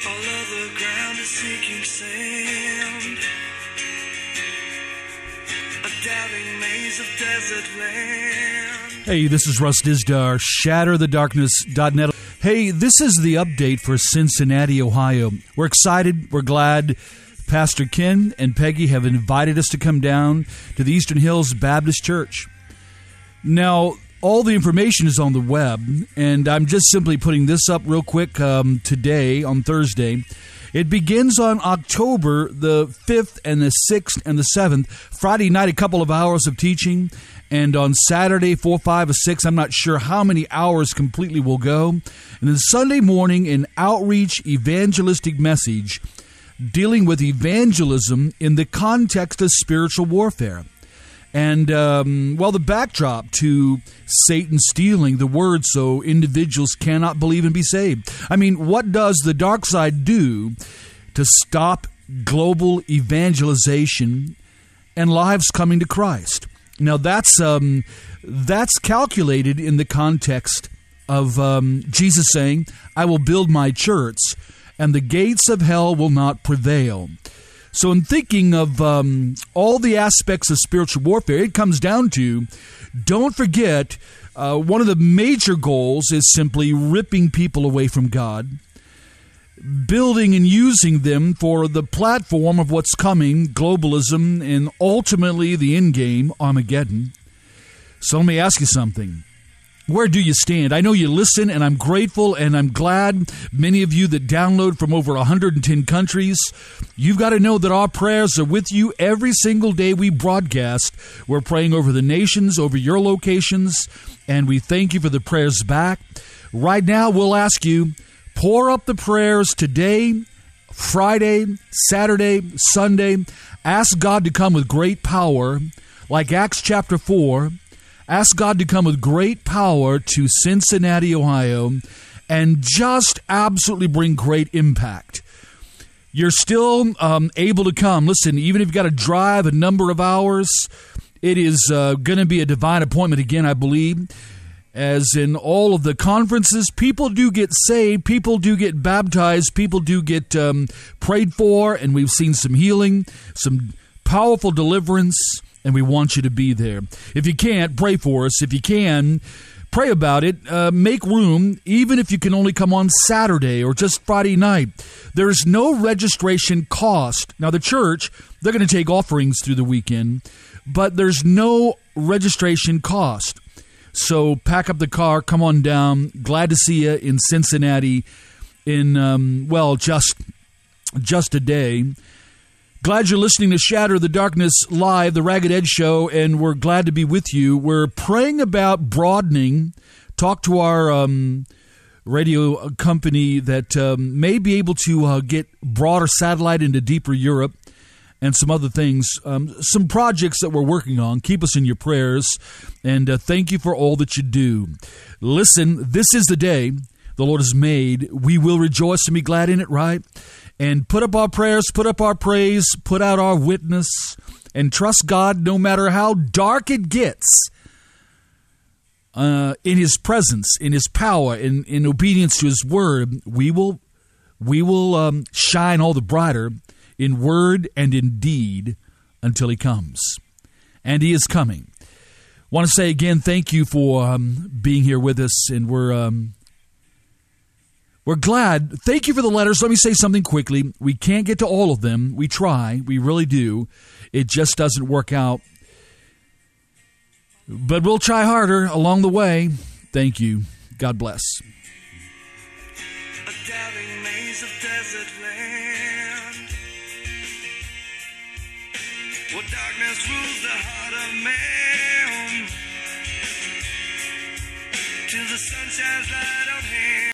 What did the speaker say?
the ground is sinking sand. A doubting maze of desert land. Hey, this is Russ Dizdar, ShatterTheDarkness.net. Hey, this is the update for Cincinnati, Ohio. We're excited. We're glad Pastor Ken and Peggy have invited us to come down to the Eastern Hills Baptist Church. Now, all the information is on the web, and I'm just simply putting this up real quick today, on Thursday. It begins on October the 5th and the 6th and the 7th. Friday night, a couple of hours of teaching. And on Saturday, 4, 5, or 6, I'm not sure how many hours completely will go. And then Sunday morning, an outreach evangelistic message dealing with evangelism in the context of spiritual warfare. And, the backdrop to Satan stealing the word so individuals cannot believe and be saved. I mean, what does the dark side do to stop global evangelization and lives coming to Christ? Now, that's calculated in the context of Jesus saying, I will build my church, and the gates of hell will not prevail. So in thinking of all the aspects of spiritual warfare, it comes down to, don't forget, one of the major goals is simply ripping people away from God, building and using them for the platform of what's coming, globalism, and ultimately the end game, Armageddon. So let me ask you something. Where do you stand? I know you listen, and I'm grateful, and I'm glad many of you that download from over 110 countries. You've got to know that our prayers are with you every single day we broadcast. We're praying over the nations, over your locations, and we thank you for the prayers back. Right now, we'll ask you, pour up the prayers today, Friday, Saturday, Sunday. Ask God to come with great power, like Acts chapter 4. Ask God to come with great power to Cincinnati, Ohio, and just absolutely bring great impact. You're still able to come. Listen, even if you've got to drive a number of hours, it is going to be a divine appointment again, I believe. As in all of the conferences, people do get saved, people do get baptized, people do get prayed for, and we've seen some healing, some powerful deliverance, and we want you to be there. If you can't, pray for us. If you can, pray about it. Make room, even if you can only come on Saturday or just Friday night. There's no registration cost. Now, the church, they're going to take offerings through the weekend, but there's no registration cost. So pack up the car, come on down. Glad to see you in Cincinnati in, just a day. Glad you're listening to Shatter the Darkness Live, the Ragged Edge Show, and we're glad to be with you. We're praying about broadening. Talk to our radio company that may be able to get broader satellite into deeper Europe and some other things, some projects that we're working on. Keep us in your prayers, and thank you for all that you do. Listen, this is the day the Lord has made. We will rejoice and be glad in it, right? And put up our prayers, put up our praise, put out our witness, and trust God no matter how dark it gets. In His presence, in His power, in obedience to His word, we will shine all the brighter in word and in deed until He comes. And He is coming. Want to say again, thank you for being here with us, and we're glad. Thank you for the letters. Let me say something quickly. We can't get to all of them. We try. We really do. It just doesn't work out. But we'll try harder along the way. Thank you. God bless. A doubting maze of desert land. Well, darkness rules the heart of man till the sun shines light on him.